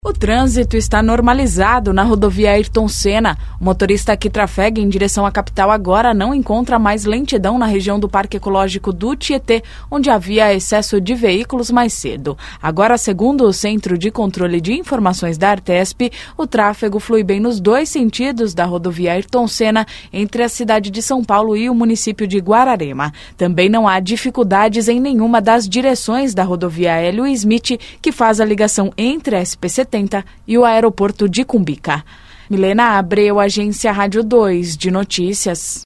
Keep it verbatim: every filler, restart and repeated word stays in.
O trânsito está normalizado na rodovia Ayrton Senna. O motorista que trafega em direção à capital agora não encontra mais lentidão na região do Parque Ecológico do Tietê, onde havia excesso de veículos mais cedo. Agora, segundo o Centro de Controle de Informações da Artesp, o tráfego flui bem nos dois sentidos da rodovia Ayrton Senna, entre a cidade de São Paulo e o município de Guararema. Também não há dificuldades em nenhuma das direções da rodovia Hélio Smith, que faz a ligação entre a S P setenta e o aeroporto de Cumbica. Milena Abreu, Agência Rádio dois de Notícias.